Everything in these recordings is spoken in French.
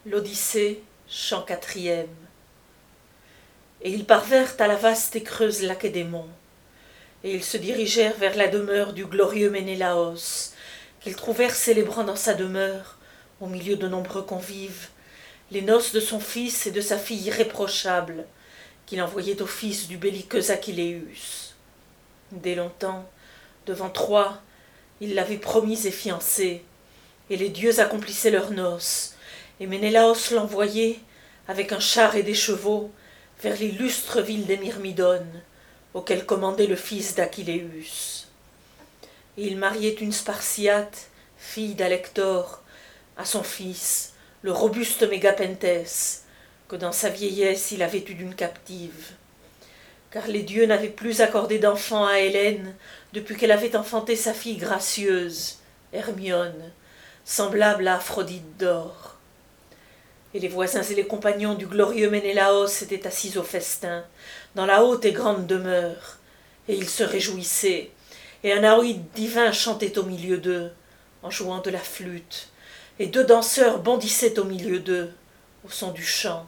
L'Odyssée, chant quatrième. Et ils parvinrent à la vaste et creuse Lacédémon, et ils se dirigèrent vers la demeure du glorieux Ménélaos, qu'ils trouvèrent célébrant dans sa demeure, au milieu de nombreux convives, les noces de son fils et de sa fille irréprochable, qu'il envoyait au fils du belliqueux Achilléus. Dès longtemps, devant Troie, il l'avait promise et fiancée, et les dieux accomplissaient leurs noces, et Ménélaos l'envoyait, avec un char et des chevaux, vers l'illustre ville des Myrmidones, auquel commandait le fils d'Achilléus. Et il mariait une Spartiate, fille d'Alector, à son fils, le robuste Mégapentès, que dans sa vieillesse il avait eu d'une captive. Car les dieux n'avaient plus accordé d'enfant à Hélène depuis qu'elle avait enfanté sa fille gracieuse, Hermione, semblable à Aphrodite d'or. Et les voisins et les compagnons du glorieux Ménélaos étaient assis au festin, dans la haute et grande demeure, et ils se réjouissaient, et un Aoïde divin chantait au milieu d'eux, en jouant de la flûte, et deux danseurs bondissaient au milieu d'eux, au son du chant.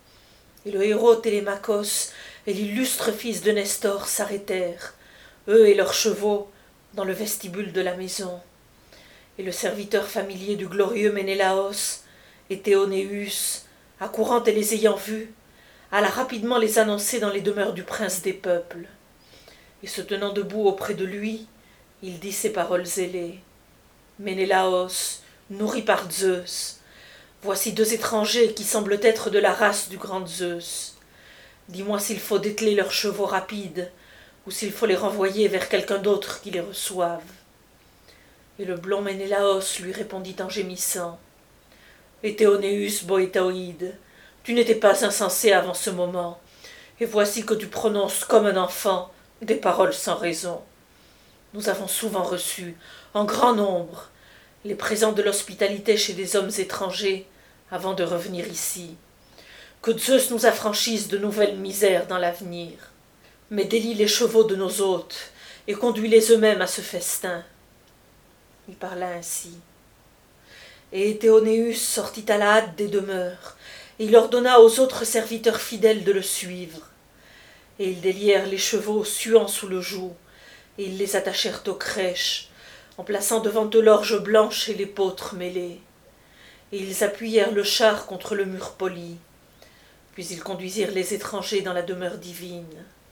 Et le héros Télémakhos et l'illustre fils de Nestor s'arrêtèrent, eux et leurs chevaux, dans le vestibule de la maison. Et le serviteur familier du glorieux Ménélaos, et Théonéus, accourant et les ayant vus, alla rapidement les annoncer dans les demeures du prince des peuples. Et se tenant debout auprès de lui, il dit ces paroles ailées. « Ménélaos, nourri par Zeus, voici deux étrangers qui semblent être de la race du grand Zeus. Dis-moi s'il faut dételer leurs chevaux rapides, ou s'il faut les renvoyer vers quelqu'un d'autre qui les reçoive. » Et le blond Ménélaos lui répondit en gémissant. « Éthéonéus Boétoïde, tu n'étais pas insensé avant ce moment, et voici que tu prononces comme un enfant des paroles sans raison. Nous avons souvent reçu, en grand nombre, les présents de l'hospitalité chez des hommes étrangers avant de revenir ici. Que Zeus nous affranchisse de nouvelles misères dans l'avenir. Mais délie les chevaux de nos hôtes et conduis-les eux-mêmes à ce festin. » Il parla ainsi. Et Théonéus sortit à la hâte des demeures, et il ordonna aux autres serviteurs fidèles de le suivre. Et ils délièrent les chevaux suant sous le joug, et ils les attachèrent aux crèches, en plaçant devant eux l'orge blanche et l'épeautre mêlée. Et ils appuyèrent le char contre le mur poli. Puis ils conduisirent les étrangers dans la demeure divine.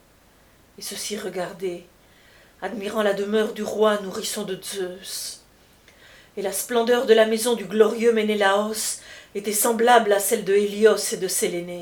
Et ceux-ci regardaient, admirant la demeure du roi nourrisson de Zeus. Et la splendeur de la maison du glorieux Ménélaos était semblable à celle de Hélios et de Séléné.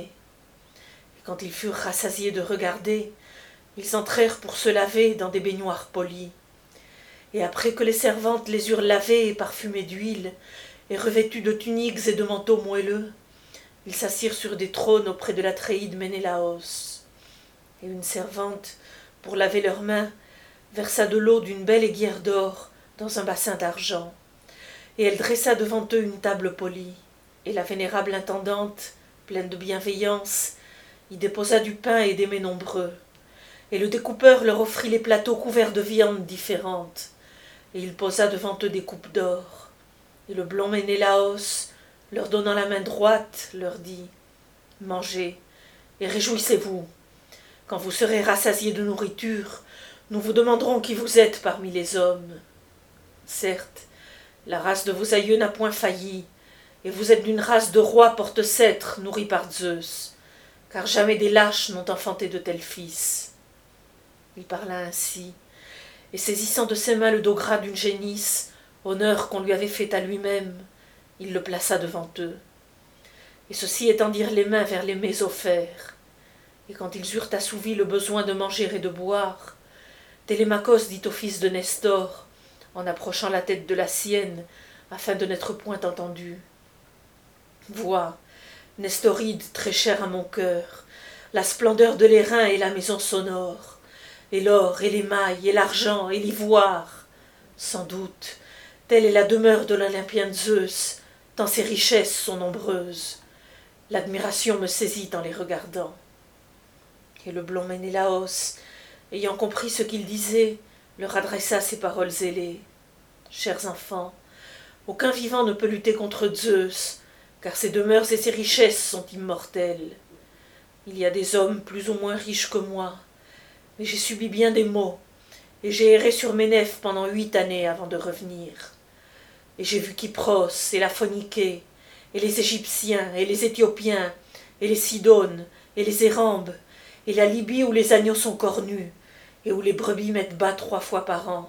Et quand ils furent rassasiés de regarder, ils entrèrent pour se laver dans des baignoires polis. Et après que les servantes les eurent lavés et parfumés d'huile, et revêtus de tuniques et de manteaux moelleux, ils s'assirent sur des trônes auprès de l'Atréide Ménélaos. Et une servante, pour laver leurs mains, versa de l'eau d'une belle aiguière d'or dans un bassin d'argent. Et elle dressa devant eux une table polie, et la vénérable intendante, pleine de bienveillance, y déposa du pain et des mets nombreux. Et le découpeur leur offrit les plateaux couverts de viandes différentes, et il posa devant eux des coupes d'or. Et le blond Ménélaos, leur donnant la main droite, leur dit « Mangez et réjouissez-vous. Quand vous serez rassasiés de nourriture, nous vous demanderons qui vous êtes parmi les hommes. Certes, la race de vos aïeux n'a point failli, et vous êtes d'une race de rois porte-sceptres nourris par Zeus, car jamais des lâches n'ont enfanté de tels fils. » Il parla ainsi, et saisissant de ses mains le dos gras d'une génisse, honneur qu'on lui avait fait à lui-même, il le plaça devant eux. Et ceux-ci étendirent les mains vers les mets offerts. Et quand ils eurent assouvi le besoin de manger et de boire, Télémakhos dit au fils de Nestor, en approchant la tête de la sienne, afin de n'être point entendu. « Vois, Nestoride très cher à mon cœur, la splendeur de l'airain et la maison sonore, et l'or et l'émail et l'argent et l'ivoire. Sans doute, telle est la demeure de l'Olympien Zeus, tant ses richesses sont nombreuses. L'admiration me saisit en les regardant. » Et le blond Ménélaos, ayant compris ce qu'il disait, leur adressa ces paroles ailées. « Chers enfants, aucun vivant ne peut lutter contre Zeus, car ses demeures et ses richesses sont immortelles. Il y a des hommes plus ou moins riches que moi, mais j'ai subi bien des maux, et j'ai erré sur Ménèf pendant 8 années avant de revenir. Et j'ai vu Kypros et la Phonikée, et les Égyptiens, et les Éthiopiens, et les Sidones, et les Érambes, et la Libye où les agneaux sont cornus, et où les brebis mettent bas 3 fois par an.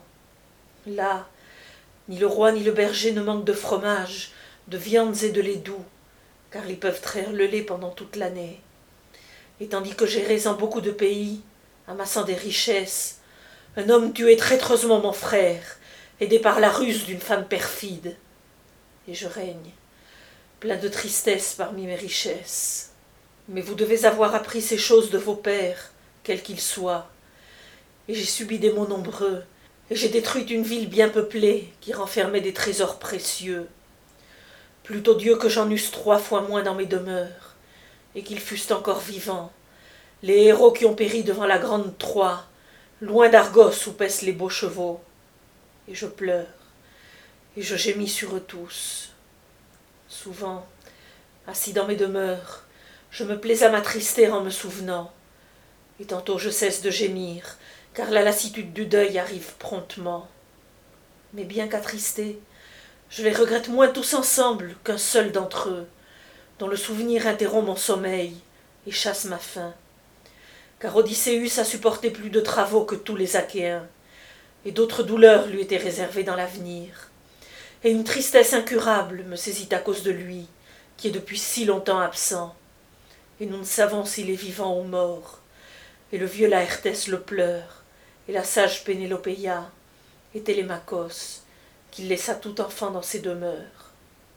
Là, ni le roi ni le berger ne manquent de fromage, de viandes et de lait doux, car ils peuvent traire le lait pendant toute l'année. Et tandis que j'errais en beaucoup de pays, amassant des richesses, un homme tuait traîtreusement mon frère, aidé par la ruse d'une femme perfide. Et je règne, plein de tristesse parmi mes richesses. Mais vous devez avoir appris ces choses de vos pères, quels qu'ils soient. Et j'ai subi des maux nombreux, et j'ai détruit une ville bien peuplée qui renfermait des trésors précieux. Plutôt Dieu que j'en eusse 3 fois moins dans mes demeures, et qu'ils fussent encore vivants, les héros qui ont péri devant la grande Troie, loin d'Argos où paissent les beaux chevaux. Et je pleure, et je gémis sur eux tous. Souvent, assis dans mes demeures, je me plais à m'attrister en me souvenant, et tantôt je cesse de gémir, car la lassitude du deuil arrive promptement. Mais bien qu'attristé, je les regrette moins tous ensemble qu'un seul d'entre eux, dont le souvenir interrompt mon sommeil et chasse ma faim. Car Odysseus a supporté plus de travaux que tous les Achéens, et d'autres douleurs lui étaient réservées dans l'avenir. Et une tristesse incurable me saisit à cause de lui, qui est depuis si longtemps absent. Et nous ne savons s'il est vivant ou mort. Et le vieux Laërtès le pleure, et la sage Pénélopéia, et Télémakhos, qu'il laissa tout enfant dans ses demeures.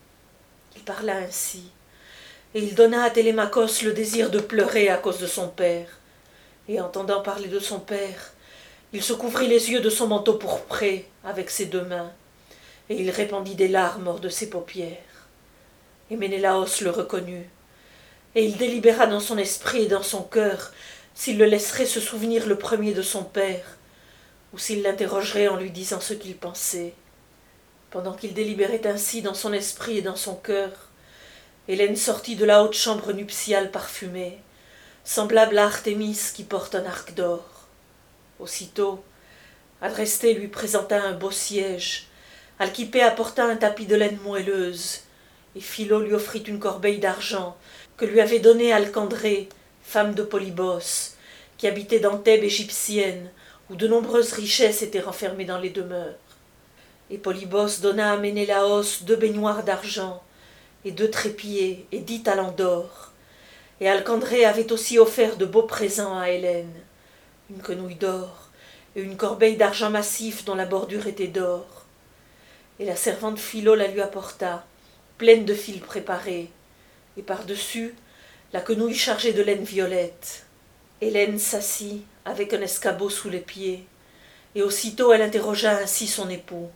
Il parla ainsi, et il donna à Télémakhos le désir de pleurer à cause de son père. Et entendant parler de son père, il se couvrit les yeux de son manteau pourpré avec ses 2 mains, et il répandit des larmes hors de ses paupières. Et Ménélaos le reconnut, et il délibéra dans son esprit et dans son cœur s'il le laisserait se souvenir le premier de son père, ou s'il l'interrogerait en lui disant ce qu'il pensait. Pendant qu'il délibérait ainsi dans son esprit et dans son cœur, Hélène sortit de la haute chambre nuptiale parfumée, semblable à Artémis qui porte un arc d'or. Aussitôt, Adrestée lui présenta un beau siège, Alquipée apporta un tapis de laine moelleuse, et Philo lui offrit une corbeille d'argent que lui avait donnée Alcandrée, femme de Polybos, qui habitait dans Thèbes égyptienne, où de nombreuses richesses étaient renfermées dans les demeures. Et Polybos donna à Ménélaos 2 baignoires d'argent, et 2 trépieds, et 10 talents d'or. Et Alcandrée avait aussi offert de beaux présents à Hélène, une quenouille d'or, et une corbeille d'argent massif dont la bordure était d'or. Et la servante Philo la lui apporta, pleine de fils préparés, et par-dessus, la quenouille chargée de laine violette. Hélène s'assit avec un escabeau sous les pieds, et aussitôt elle interrogea ainsi son époux.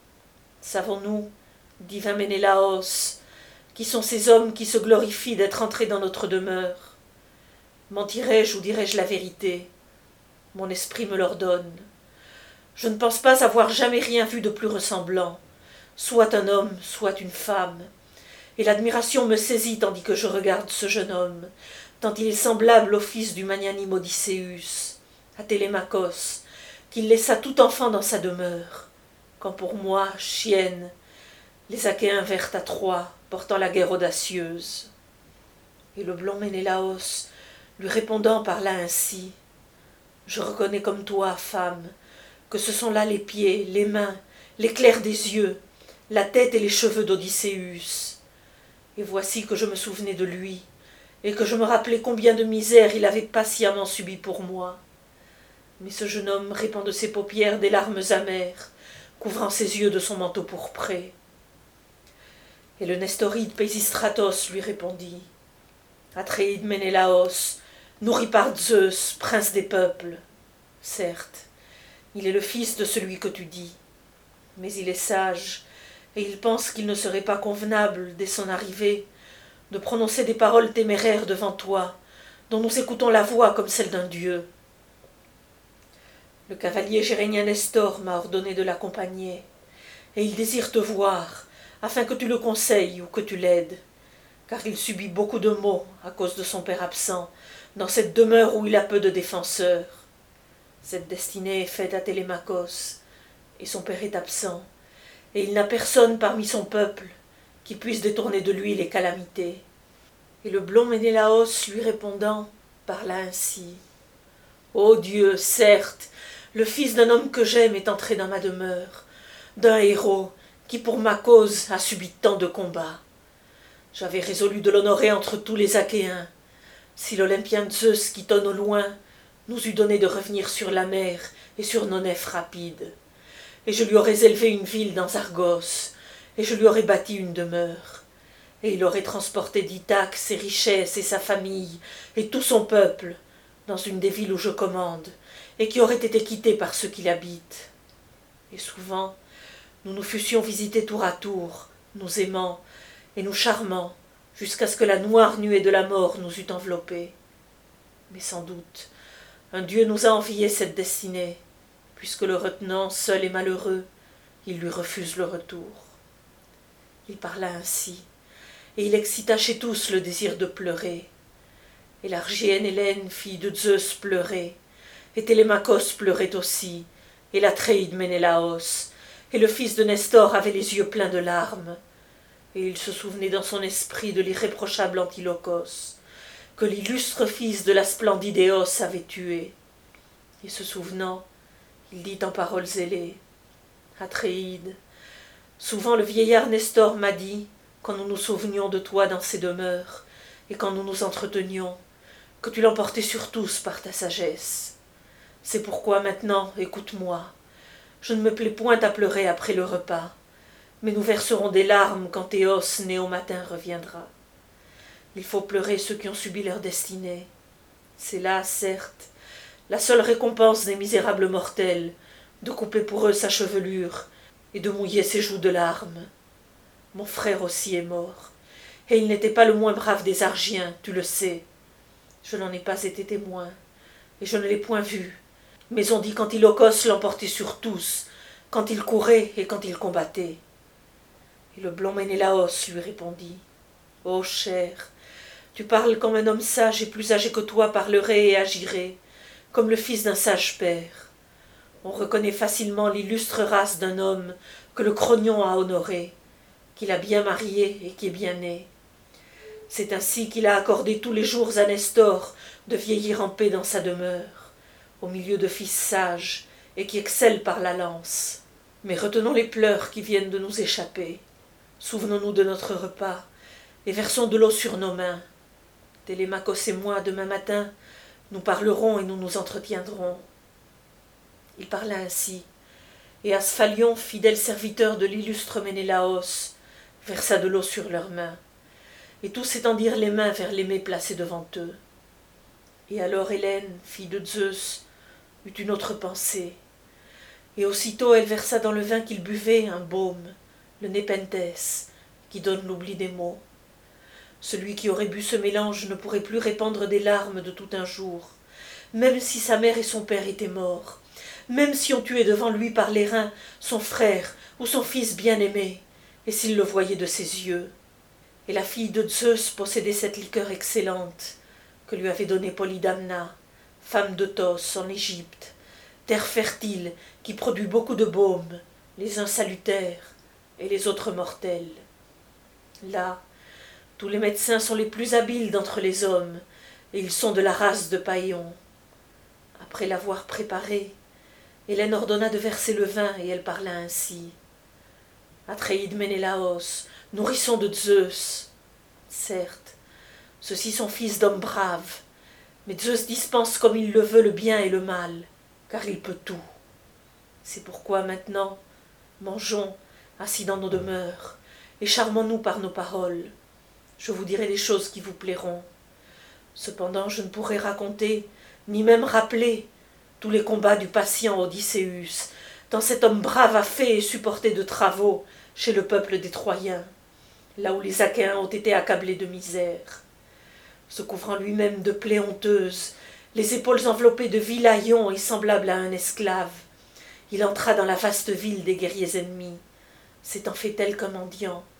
« Savons-nous, divin Ménélaos, qui sont ces hommes qui se glorifient d'être entrés dans notre demeure? Mentirais-je ou dirais-je la vérité? Mon esprit me l'ordonne. Je ne pense pas avoir jamais rien vu de plus ressemblant, soit un homme, soit une femme, et l'admiration me saisit tandis que je regarde ce jeune homme, tant il est semblable au fils du magnanime Odysseus, à Télémakhos, qu'il laissa tout enfant dans sa demeure, quand pour moi, chienne, les Achéens vinrent à Troie, portant la guerre audacieuse. » Et le blond Ménélaos, lui répondant, parla ainsi. « Je reconnais comme toi, femme, que ce sont là les pieds, les mains, l'éclair des yeux, la tête et les cheveux d'Odysseus. Et voici que je me souvenais de lui, et que je me rappelais combien de misères il avait patiemment subi pour moi. Mais ce jeune homme répand de ses paupières des larmes amères, couvrant ses yeux de son manteau pourpré. » Et le nestoride Pésistratos lui répondit. « Atréide Ménélaos, nourri par Zeus, prince des peuples. Certes, il est le fils de celui que tu dis, mais il est sage, et il pense qu'il ne serait pas convenable, dès son arrivée, de prononcer des paroles téméraires devant toi, dont nous écoutons la voix comme celle d'un dieu. Le cavalier gérénien Nestor m'a ordonné de l'accompagner, et il désire te voir, afin que tu le conseilles ou que tu l'aides. car il subit beaucoup de maux à cause de son père absent, dans cette demeure où il a peu de défenseurs. Cette destinée est faite à Télémaque, et son père est absent, et il n'a personne parmi son peuple qui puisse détourner de lui les calamités. Et le blond Ménélaos, lui répondant, parla ainsi. Ô Dieu, certes, le fils d'un homme que j'aime est entré dans ma demeure, d'un héros qui pour ma cause a subi tant de combats. J'avais résolu de l'honorer entre tous les Achéens, si l'Olympien Zeus qui tonne au loin nous eût donné de revenir sur la mer et sur nos nefs rapides. Et je lui aurais élevé une ville dans Argos, et je lui aurais bâti une demeure. Et il aurait transporté d'Ithaque ses richesses et sa famille, et tout son peuple, dans une des villes où je commande, et qui aurait été quittée par ceux qui l'habitent. Et souvent, nous nous fussions visités tour à tour, nous aimant, et nous charmant, jusqu'à ce que la noire nuée de la mort nous eût enveloppés. Mais sans doute, un dieu nous a envié cette destinée, puisque le retenant seul et malheureux, il lui refuse le retour. Il parla ainsi, et il excita chez tous le désir de pleurer. Et l'Argienne Hélène, fille de Zeus, pleurait, et Télémaque pleurait aussi, et l'Atréide Ménélaos, et le fils de Nestor avait les yeux pleins de larmes. Et il se souvenait dans son esprit de l'irréprochable Antilochos, que l'illustre fils de la splendide Éos avait tué. Et se souvenant, il dit en paroles ailées, « Atréide, souvent le vieillard Nestor m'a dit, quand nous nous souvenions de toi dans ces demeures, et quand nous nous entretenions, que tu l'emportais sur tous par ta sagesse. C'est pourquoi maintenant, écoute-moi, je ne me plais point à pleurer après le repas, mais nous verserons des larmes quand Théos, né au matin, reviendra. Il faut pleurer ceux qui ont subi leur destinée. C'est là, certes, la seule récompense des misérables mortels, de couper pour eux sa chevelure et de mouiller ses joues de larmes. Mon frère aussi est mort, et il n'était pas le moins brave des Argiens, tu le sais. Je n'en ai pas été témoin, et je ne l'ai point vu, mais on dit qu'Antilochos l'emportait sur tous, quand il courait et quand il combattait. Et le blond Ménélaos lui répondit, « Ô cher, tu parles comme un homme sage et plus âgé que toi parlerait et agirait, comme le fils d'un sage père. On reconnaît facilement l'illustre race d'un homme que le Cronion a honoré, qu'il a bien marié et qui est bien né. C'est ainsi qu'il a accordé tous les jours à Nestor de vieillir en paix dans sa demeure, au milieu de fils sages et qui excellent par la lance. Mais retenons les pleurs qui viennent de nous échapper. Souvenons-nous de notre repas et versons de l'eau sur nos mains. Télémaque et moi, demain matin, nous parlerons et nous nous entretiendrons. » Il parla ainsi, et Asphalion, fidèle serviteur de l'illustre Ménélaos, versa de l'eau sur leurs mains, et tous étendirent les mains vers l'aimé placé devant eux. Et alors Hélène, fille de Zeus, eut une autre pensée, et aussitôt elle versa dans le vin qu'ils buvaient un baume, le népenthes, qui donne l'oubli des maux. Celui qui aurait bu ce mélange ne pourrait plus répandre des larmes de tout un jour, même si sa mère et son père étaient morts, même si on tuait devant lui par les reins son frère ou son fils bien-aimé, et s'il le voyait de ses yeux. Et la fille de Zeus possédait cette liqueur excellente que lui avait donnée Polydamna, femme de Thos en Égypte, terre fertile qui produit beaucoup de baumes, les uns salutaires et les autres mortels. Là, tous les médecins sont les plus habiles d'entre les hommes, et ils sont de la race de Païon. Après l'avoir préparé, Hélène ordonna de verser le vin, et elle parla ainsi. « Atréide Ménélaos, nourrisson de Zeus. Certes, ceux-ci sont fils d'hommes braves, mais Zeus dispense comme il le veut le bien et le mal, car il peut tout. C'est pourquoi maintenant, mangeons, assis dans nos demeures, et charmons-nous par nos paroles. Je vous dirai des choses qui vous plairont. Cependant, je ne pourrai raconter, ni même rappeler, tous les combats du patient Odysseus, tant cet homme brave a fait et supporté de travaux chez le peuple des Troyens, là où les Achéens ont été accablés de misère. Se couvrant lui-même de plaies honteuses, les épaules enveloppées de vil haillons et semblable à un esclave, il entra dans la vaste ville des guerriers ennemis, s'étant fait tel qu'un mendiant,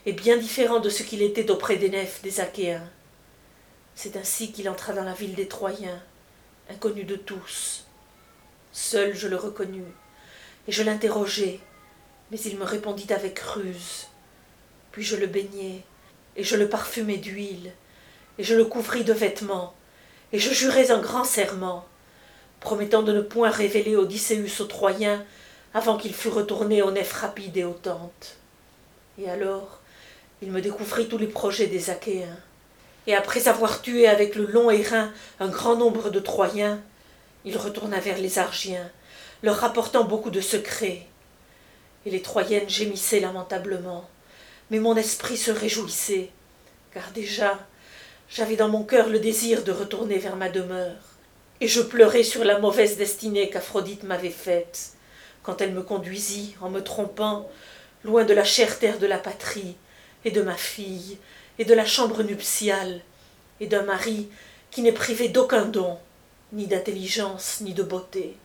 et bien différent de ce qu'il était auprès des nefs des Achéens. C'est ainsi qu'il entra dans la ville des Troyens, inconnu de tous. Seul je le reconnus, et je l'interrogeai, mais il me répondit avec ruse. Puis je le baignai, et je le parfumai d'huile, et je le couvris de vêtements, et je jurai un grand serment, promettant de ne point révéler Odysseus aux Troyens avant qu'il fût retourné aux nefs rapides et aux tentes. Et alors, il me découvrit tous les projets des Achéens. Et après avoir tué avec le long airain un grand nombre de Troyens, il retourna vers les Argiens, leur rapportant beaucoup de secrets. Et les Troyennes gémissaient lamentablement, mais mon esprit se réjouissait, car déjà j'avais dans mon cœur le désir de retourner vers ma demeure, et je pleurais sur la mauvaise destinée qu'Aphrodite m'avait faite, quand elle me conduisit, en me trompant, loin de la chère terre de la patrie, et de ma fille, et de la chambre nuptiale, et d'un mari qui n'est privé d'aucun don, ni d'intelligence, ni de beauté.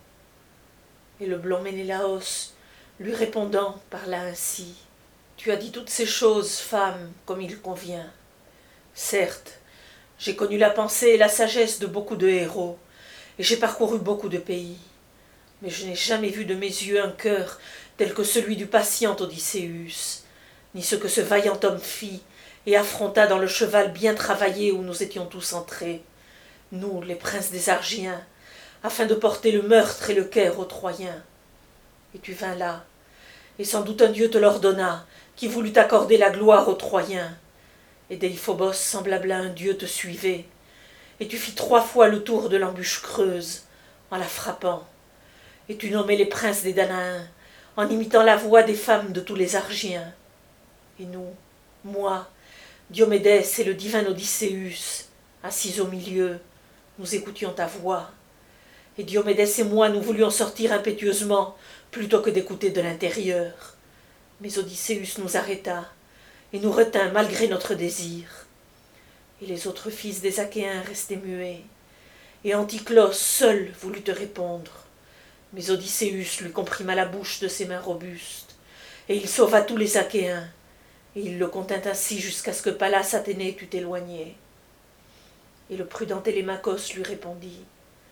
Et le blond Ménélaos, lui répondant, parla ainsi. Tu as dit toutes ces choses, femme, comme il convient. Certes, j'ai connu la pensée et la sagesse de beaucoup de héros, et j'ai parcouru beaucoup de pays. Mais je n'ai jamais vu de mes yeux un cœur tel que celui du patient Odysseus, ni ce que ce vaillant homme fit et affronta dans le cheval bien travaillé où nous étions tous entrés, nous, les princes des Argiens, afin de porter le meurtre et le caire aux Troyens. Et tu vins là, et sans doute un dieu te l'ordonna, qui voulut accorder la gloire aux Troyens. Et Déiphobos, semblable à un dieu, te suivait, et tu fis 3 fois le tour de l'embûche creuse, en la frappant. Et tu nommais les princes des Danaens, en imitant la voix des femmes de tous les Argiens. Et nous, moi, Diomédès et le divin Odysseus, assis au milieu, nous écoutions ta voix. Et Diomédès et moi, nous voulions sortir impétueusement, plutôt que d'écouter de l'intérieur. Mais Odysseus nous arrêta, et nous retint malgré notre désir. Et les autres fils des Achéens restaient muets, et Anticlos seul voulut te répondre. Mais Odysseus lui comprima la bouche de ses mains robustes, et il sauva tous les Achéens, et il le contint ainsi jusqu'à ce que Pallas Athénée eût éloigné. Et le prudent Télémakhos lui répondit.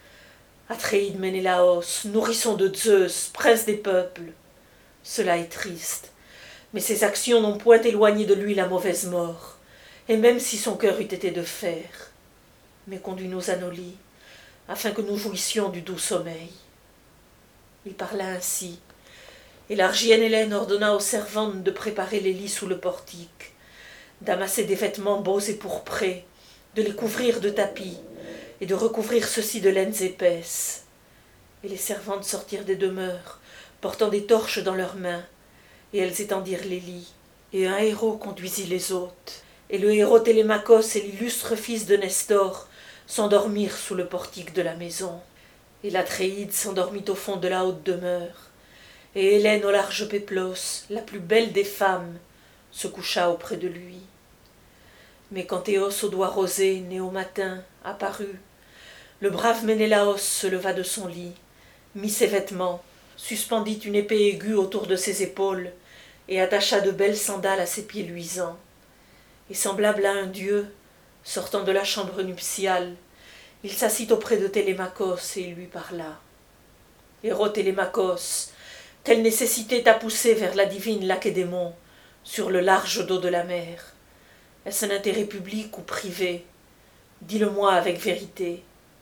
Atréide Ménélaos, nourrisson de Zeus, prince des peuples, cela est triste, mais ses actions n'ont point éloigné de lui la mauvaise mort, et même si son cœur eût été de fer. Mais conduis-nous à nos lits, afin que nous jouissions du doux sommeil. Il parla ainsi, et l'Argienne Hélène ordonna aux servantes de préparer les lits sous le portique, d'amasser des vêtements beaux et pourprés, de les couvrir de tapis, et de recouvrir ceux-ci de laines épaisses. Et les servantes sortirent des demeures, portant des torches dans leurs mains, et elles étendirent les lits, et un héros conduisit les hôtes. Et le héros Télémakhos et l'illustre fils de Nestor s'endormirent sous le portique de la maison. Et l'Atréide s'endormit au fond de la haute demeure, et Hélène au large péplos, la plus belle des femmes, se coucha auprès de lui. Mais quand Théos aux doigts rosés, né au matin, apparut, le brave Ménélaos se leva de son lit, mit ses vêtements, suspendit une épée aiguë autour de ses épaules, et attacha de belles sandales à ses pieds luisants. Et semblable à un dieu, sortant de la chambre nuptiale, il s'assit auprès de Télémakhos et il lui parla. « Héros Télémakhos, quelle nécessité t'a poussé vers la divine Lacédémon, sur le large dos de la mer? Est-ce un intérêt public ou privé? Dis-le-moi avec vérité. »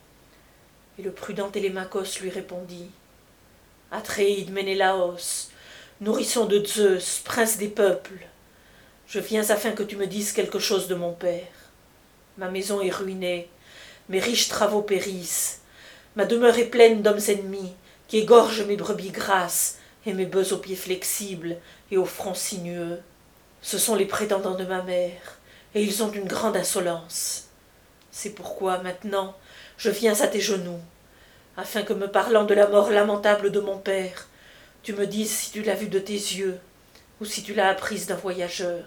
Et le prudent Télémakhos lui répondit. « Atréide Ménélaos, nourrisson de Zeus, prince des peuples, je viens afin que tu me dises quelque chose de mon père. Ma maison est ruinée, mes riches travaux périssent, ma demeure est pleine d'hommes ennemis qui égorgent mes brebis grasses et mes bœufs aux pieds flexibles et au front sinueux. Ce sont les prétendants de ma mère, et ils ont une grande insolence. C'est pourquoi, maintenant, je viens à tes genoux, afin que, me parlant de la mort lamentable de mon père, tu me dises si tu l'as vue de tes yeux, ou si tu l'as apprise d'un voyageur.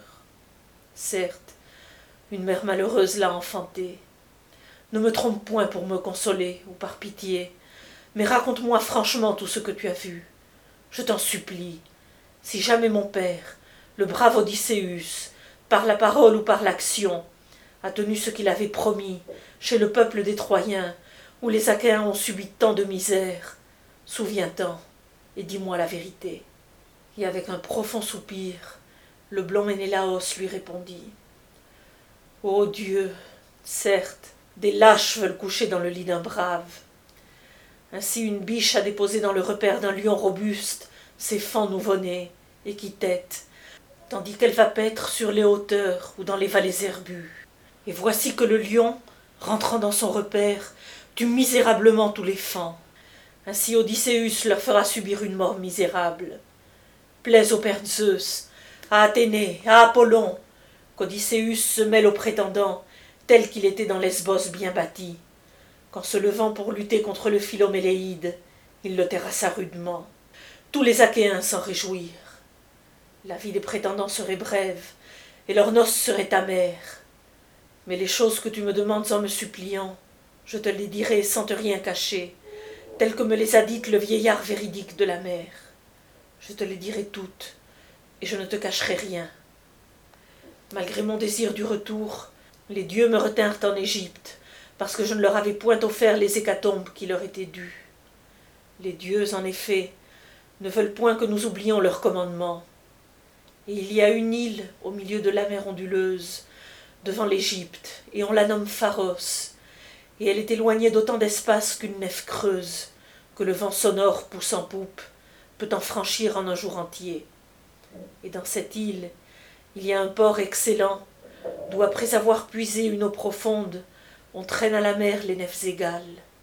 Certes, une mère malheureuse l'a enfantée. Ne me trompe point pour me consoler, ou par pitié, mais raconte-moi franchement tout ce que tu as vu. Je t'en supplie, si jamais mon père, le brave Odysseus, par la parole ou par l'action, a tenu ce qu'il avait promis chez le peuple des Troyens, où les Achéens ont subi tant de misère. Souviens-t'en et dis-moi la vérité. Et avec un profond soupir, le blond Ménélaos lui répondit. Ô Dieu, certes, des lâches veulent coucher dans le lit d'un brave. Ainsi une biche a déposé dans le repaire d'un lion robuste ses fans nouveau-nés et qui tètent, tandis qu'elle va paître sur les hauteurs ou dans les vallées herbues. Et voici que le lion, rentrant dans son repaire, tue misérablement tous les fans. Ainsi Odysseus leur fera subir une mort misérable. Plaise au père Zeus, à Athénée, à Apollon, qu'Odysseus se mêle aux prétendants, tel qu'il était dans Lesbos bien bâti. Qu'en se levant pour lutter contre le Philoméléide, il le terrassa rudement. Tous les Achéens s'en réjouirent. La vie des prétendants serait brève, et leurs noces seraient amères. Mais les choses que tu me demandes en me suppliant, je te les dirai sans te rien cacher, telles que me les a dites le vieillard véridique de la mer. Je te les dirai toutes, et je ne te cacherai rien. Malgré mon désir du retour, les dieux me retinrent en Égypte, parce que je ne leur avais point offert les hécatombes qui leur étaient dues. Les dieux, en effet, ne veulent point que nous oublions leurs commandements. Et il y a une île au milieu de la mer onduleuse, devant l'Égypte, et on la nomme Pharos, et elle est éloignée d'autant d'espace qu'une nef creuse, que le vent sonore pousse en poupe, peut en franchir en un jour entier. Et dans cette île, il y a un port excellent, d'où après avoir puisé une eau profonde, on traîne à la mer les nefs égales.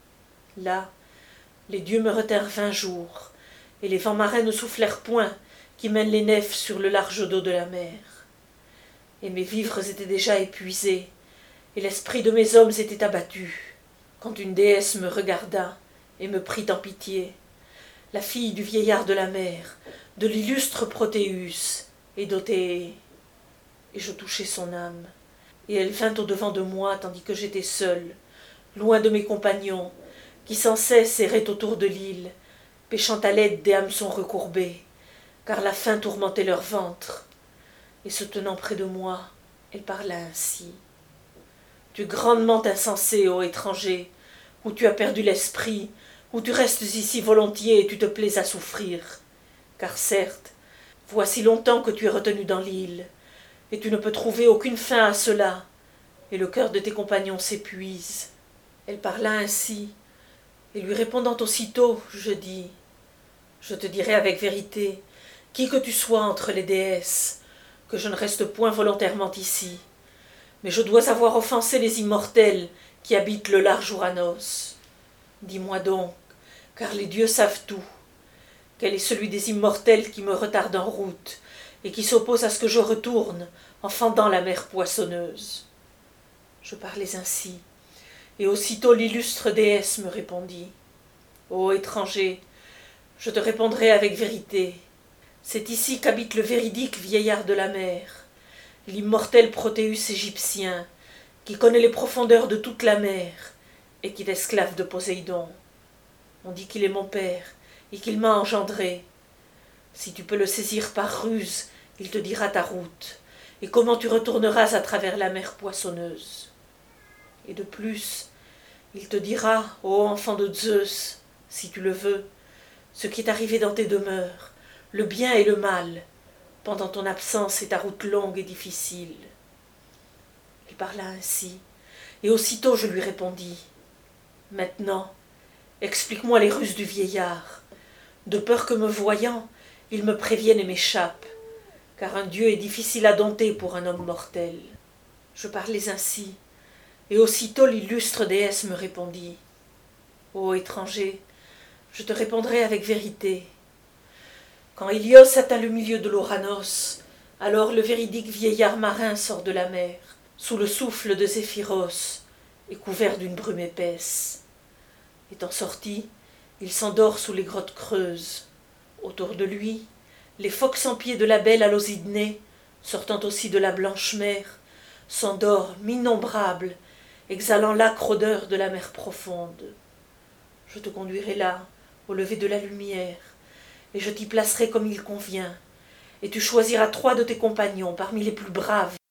Là, les dieux me retinrent 20 jours, et les vents marins ne soufflèrent point, qui mènent les nefs sur le large dos de la mer. Et mes vivres étaient déjà épuisés, et l'esprit de mes hommes était abattu, quand une déesse me regarda et me prit en pitié, la fille du vieillard de la mer, de l'illustre Protéus et d'Otée. Et je touchai son âme, et elle vint au-devant de moi tandis que j'étais seul, loin de mes compagnons, qui sans cesse erraient autour de l'île, pêchant à l'aide des hameçons recourbés, car la faim tourmentait leur ventre. Et se tenant près de moi, elle parla ainsi. Tu es grandement insensé, ô étranger, où tu as perdu l'esprit, où tu restes ici volontiers et tu te plais à souffrir. Car certes, voici longtemps que tu es retenu dans l'île, et tu ne peux trouver aucune fin à cela, et le cœur de tes compagnons s'épuise. Elle parla ainsi, et lui répondant aussitôt, je dis, je te dirai avec vérité, qui que tu sois entre les déesses, que je ne reste point volontairement ici, mais je dois avoir offensé les immortels qui habitent le large Ouranos. Dis-moi donc, car les dieux savent tout, quel est celui des immortels qui me retarde en route, et qui s'oppose à ce que je retourne, en fendant la mer poissonneuse. Je parlais ainsi, et aussitôt l'illustre déesse me répondit. Ô étranger, je te répondrai avec vérité. C'est ici qu'habite le véridique vieillard de la mer, l'immortel Protéus égyptien, qui connaît les profondeurs de toute la mer, et qui est esclave de Poséidon. On dit qu'il est mon père, et qu'il m'a engendré. Si tu peux le saisir par ruse, il te dira ta route, et comment tu retourneras à travers la mer poissonneuse. Et de plus, il te dira, ô enfant de Zeus, si tu le veux, ce qui est arrivé dans tes demeures, le bien et le mal, pendant ton absence et ta route longue et difficile. Il parla ainsi, et aussitôt je lui répondis. Maintenant, explique-moi les ruses du vieillard, de peur que me voyant, il me prévienne et m'échappe, car un dieu est difficile à dompter pour un homme mortel. Je parlais ainsi, et aussitôt l'illustre déesse me répondit. Ô étranger, je te répondrai avec vérité. Quand Hélios atteint le milieu de l'Ouranos, alors le véridique vieillard marin sort de la mer, sous le souffle de Zéphyros, et couvert d'une brume épaisse. Étant sorti, il s'endort sous les grottes creuses. Autour de lui, les phoques sans pied de la belle Alosydnée, sortant aussi de la blanche mer, s'endorment innombrables, exhalant l'âcre odeur de la mer profonde. Je te conduirai là, au lever de la lumière, et je t'y placerai comme il convient, et tu choisiras 3 de tes compagnons parmi les plus braves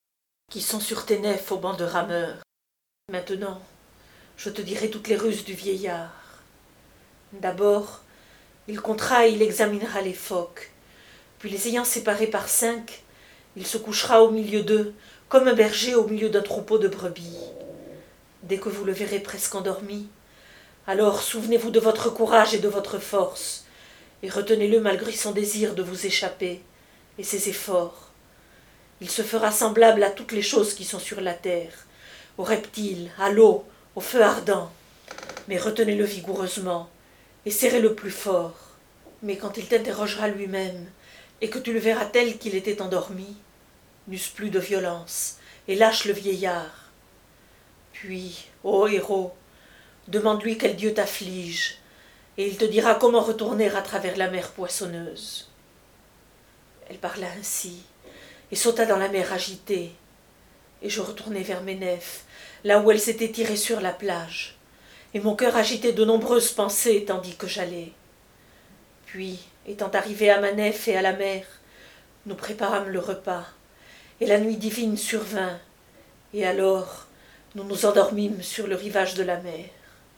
qui sont sur tes nefs au banc de rameurs. Maintenant, je te dirai toutes les ruses du vieillard. D'abord, il comptera et il examinera les phoques, puis les ayant séparés par 5, il se couchera au milieu d'eux, comme un berger au milieu d'un troupeau de brebis. Dès que vous le verrez presque endormi, alors souvenez-vous de votre courage et de votre force, et retenez-le malgré son désir de vous échapper, et ses efforts. Il se fera semblable à toutes les choses qui sont sur la terre, aux reptiles, à l'eau, au feu ardent. Mais retenez-le vigoureusement, et serrez-le plus fort. Mais quand il t'interrogera lui-même, et que tu le verras tel qu'il était endormi, n'use plus de violence, et lâche le vieillard. Puis, ô héros, demande-lui quel dieu t'afflige, et il te dira comment retourner à travers la mer poissonneuse. Elle parla ainsi, et sauta dans la mer agitée, et je retournai vers mes nefs, là où elles s'étaient tirées sur la plage, et mon cœur agitait de nombreuses pensées tandis que j'allais. Puis, étant arrivés à ma nef et à la mer, nous préparâmes le repas, et la nuit divine survint, et alors nous nous endormîmes sur le rivage de la mer.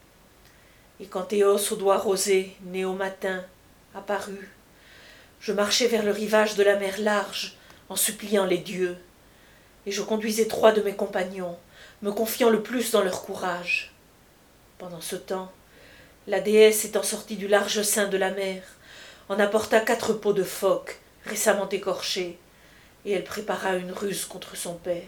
Et quand Théos aux doigts rosés, né au matin, apparut, je marchai vers le rivage de la mer large, en suppliant les dieux, et je conduisais 3 de mes compagnons, me confiant le plus dans leur courage. Pendant ce temps, la déesse étant sortie du large sein de la mer, en apporta 4 peaux de phoque, récemment écorchées, et elle prépara une ruse contre son père.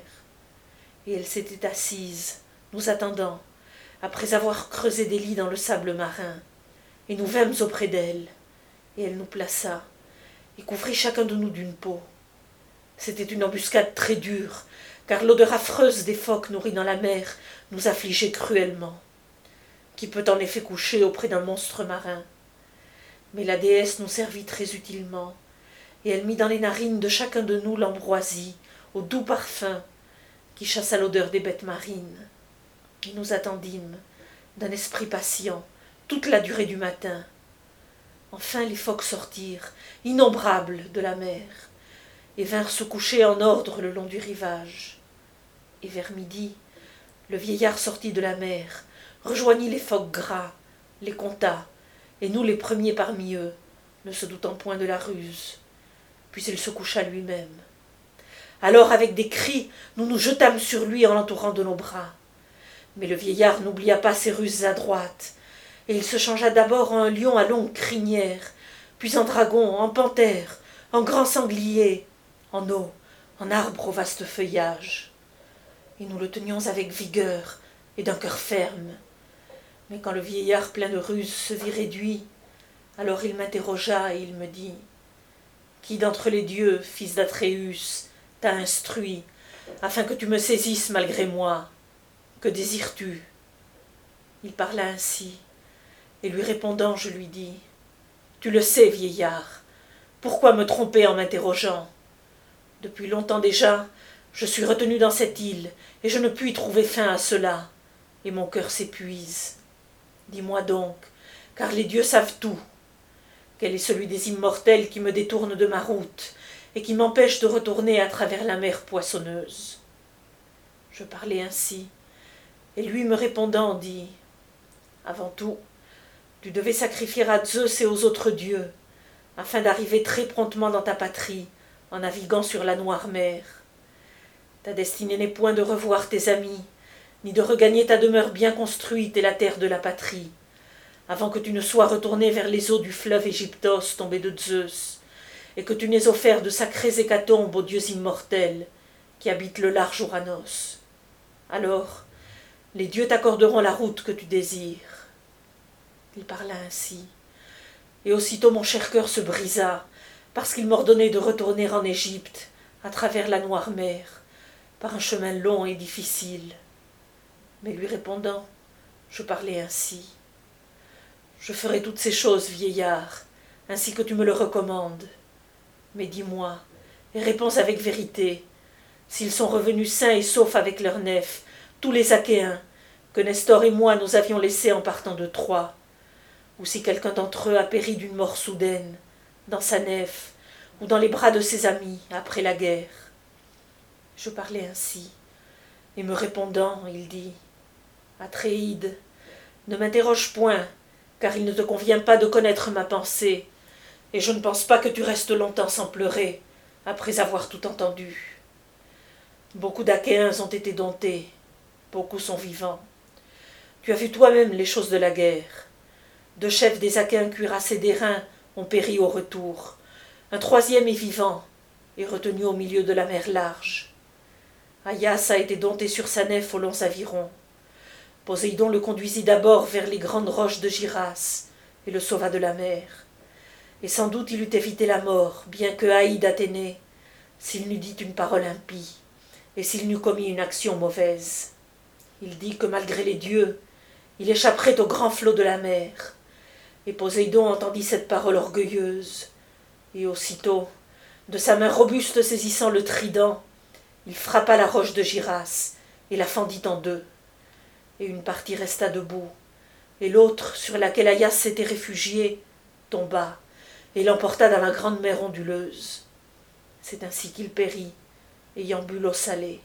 Et elle s'était assise, nous attendant, après avoir creusé des lits dans le sable marin, et nous vînmes auprès d'elle, et elle nous plaça, et couvrit chacun de nous d'une peau. C'était une embuscade très dure, car l'odeur affreuse des phoques nourris dans la mer nous affligeait cruellement. Qui peut en effet coucher auprès d'un monstre marin? Mais la déesse nous servit très utilement, et elle mit dans les narines de chacun de nous l'ambroisie, au doux parfum, qui chassa l'odeur des bêtes marines. Et nous attendîmes, d'un esprit patient, toute la durée du matin. Enfin les phoques sortirent, innombrables, de la mer, et vinrent se coucher en ordre le long du rivage. Et vers midi, le vieillard sortit de la mer, rejoignit les phoques gras, les compta, et nous les premiers parmi eux, ne se doutant point de la ruse. Puis il se coucha lui-même. Alors avec des cris, nous nous jetâmes sur lui en l'entourant de nos bras. Mais le vieillard n'oublia pas ses ruses adroites, et il se changea d'abord en un lion à longue crinière, puis en dragon, en panthère, en grand sanglier, en eau, en arbre au vaste feuillage. Et nous le tenions avec vigueur et d'un cœur ferme. Mais quand le vieillard plein de ruses se vit réduit, alors il m'interrogea et il me dit: « Qui d'entre les dieux, fils d'Atréus, t'a instruit, afin que tu me saisisses malgré moi? Que désires-tu » Il parla ainsi, et lui répondant, je lui dis: « Tu le sais, vieillard, pourquoi me tromper en m'interrogeant? Depuis longtemps déjà, je suis retenu dans cette île, et je ne puis trouver fin à cela, et mon cœur s'épuise. Dis-moi donc, car les dieux savent tout. Quel est celui des immortels qui me détourne de ma route, et qui m'empêche de retourner à travers la mer poissonneuse ?» Je parlais ainsi, et lui me répondant dit: « Avant tout, tu devais sacrifier à Zeus et aux autres dieux, afin d'arriver très promptement dans ta patrie, en naviguant sur la noire mer. Ta destinée n'est point de revoir tes amis, ni de regagner ta demeure bien construite et la terre de la patrie, avant que tu ne sois retourné vers les eaux du fleuve Égyptos tombé de Zeus, et que tu n'aies offert de sacrées hécatombes aux dieux immortels qui habitent le large Ouranos. Alors, les dieux t'accorderont la route que tu désires. » Il parla ainsi, et aussitôt mon cher cœur se brisa, parce qu'il m'ordonnait de retourner en Égypte, à travers la noire mer, par un chemin long et difficile. Mais lui répondant, je parlais ainsi: « Je ferai toutes ces choses, vieillard, ainsi que tu me le recommandes. Mais dis-moi, et réponds avec vérité, s'ils sont revenus sains et saufs avec leurs nefs, tous les Achéens, que Nestor et moi nous avions laissés en partant de Troie, ou si quelqu'un d'entre eux a péri d'une mort soudaine, dans sa nef, ou dans les bras de ses amis, après la guerre. » Je parlais ainsi, et me répondant, il dit « Atréide, ne m'interroge point, car il ne te convient pas de connaître ma pensée, et je ne pense pas que tu restes longtemps sans pleurer, après avoir tout entendu. Beaucoup d'Achéens ont été domptés, beaucoup sont vivants. Tu as vu toi-même les choses de la guerre. 2 chefs des Achéens cuirassés d'airain ont péri au retour. Un 3e est vivant et retenu au milieu de la mer large. Aias a été dompté sur sa nef aux longs avirons. Poséidon le conduisit d'abord vers les grandes roches de Gyras et le sauva de la mer. Et sans doute il eût évité la mort, bien que haï d'Athénée, s'il n'eût dit une parole impie, et s'il n'eût commis une action mauvaise. Il dit que malgré les dieux, il échapperait au grand flot de la mer. Et Poséidon entendit cette parole orgueilleuse, et aussitôt, de sa main robuste saisissant le trident, il frappa la roche de Gyras et la fendit en 2. Et une partie resta debout, et l'autre, sur laquelle Aias s'était réfugié, tomba et l'emporta dans la grande mer onduleuse. C'est ainsi qu'il périt, ayant bu l'eau salée.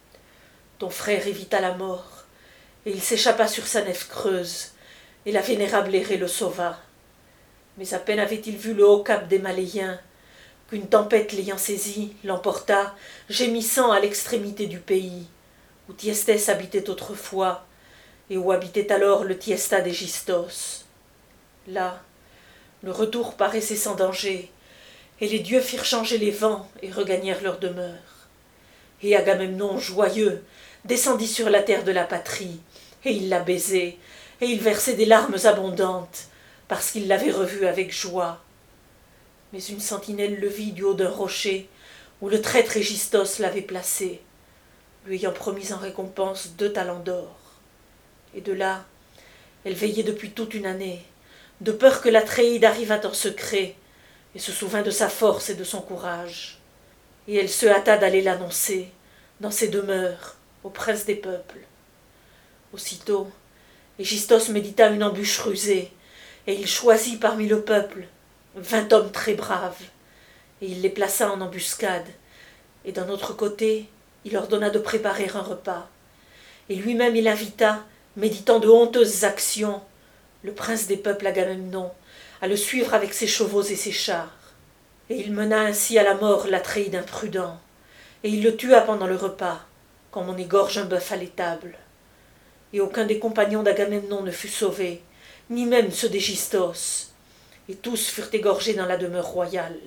Ton frère évita la mort, et il s'échappa sur sa nef creuse, et la vénérable Érée le sauva. Mais à peine avait-il vu le haut cap des Maléiens, qu'une tempête l'ayant saisi, l'emporta, gémissant à l'extrémité du pays, où Thyestès habitait autrefois, et où habitait alors le Tiesta d'Égistos. Là, le retour paraissait sans danger, et les dieux firent changer les vents et regagnèrent leur demeure. Et Agamemnon, joyeux, descendit sur la terre de la patrie, et il la baisait, et il versait des larmes abondantes, parce qu'il l'avait revue avec joie. Mais une sentinelle le vit du haut d'un rocher, où le traître Égistos l'avait placé, lui ayant promis en récompense 2 talents d'or. Et de là, elle veillait depuis toute une année, de peur que l'Atréide arrivât en secret, et se souvint de sa force et de son courage. Et elle se hâta d'aller l'annoncer, dans ses demeures, au prince des peuples. Aussitôt, Égistos médita une embûche rusée, et il choisit parmi le peuple 20 hommes très braves, et il les plaça en embuscade, et d'un autre côté, il ordonna de préparer un repas. Et lui-même il invita, méditant de honteuses actions, le prince des peuples Agamemnon, à le suivre avec ses chevaux et ses chars. Et il mena ainsi à la mort l'Atréide imprudent, et il le tua pendant le repas, comme on égorge un bœuf à l'étable. Et aucun des compagnons d'Agamemnon ne fut sauvé, ni même ceux d'Égistos, et tous furent égorgés dans la demeure royale.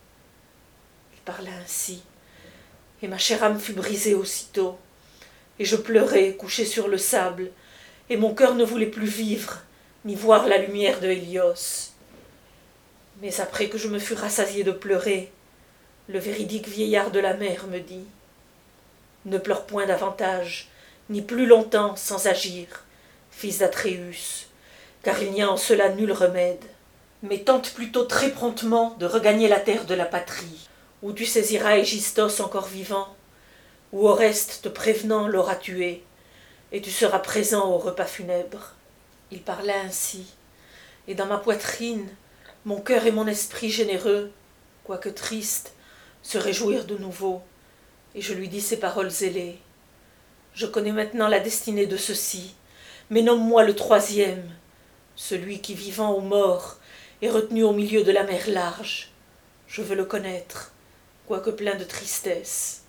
Il parla ainsi, et ma chère âme fut brisée aussitôt, et je pleurais, couché sur le sable, et mon cœur ne voulait plus vivre, ni voir la lumière de Hélios. Mais après que je me fus rassasié de pleurer, le véridique vieillard de la mer me dit « Ne pleure point davantage, ni plus longtemps sans agir, fils d'Atréus, car il n'y a en cela nul remède. Mais tente plutôt très promptement de regagner la terre de la patrie, où tu saisiras Égistos encore vivant, où Oreste te prévenant l'aura tué, et tu seras présent au repas funèbre. » Il parla ainsi, et dans ma poitrine, mon cœur et mon esprit généreux, quoique tristes, se réjouirent de nouveau, et je lui dis ces paroles ailées. Je connais maintenant la destinée de ceux-ci, mais nomme-moi le 3e, celui qui, vivant ou mort, est retenu au milieu de la mer large. Je veux le connaître, quoique plein de tristesse.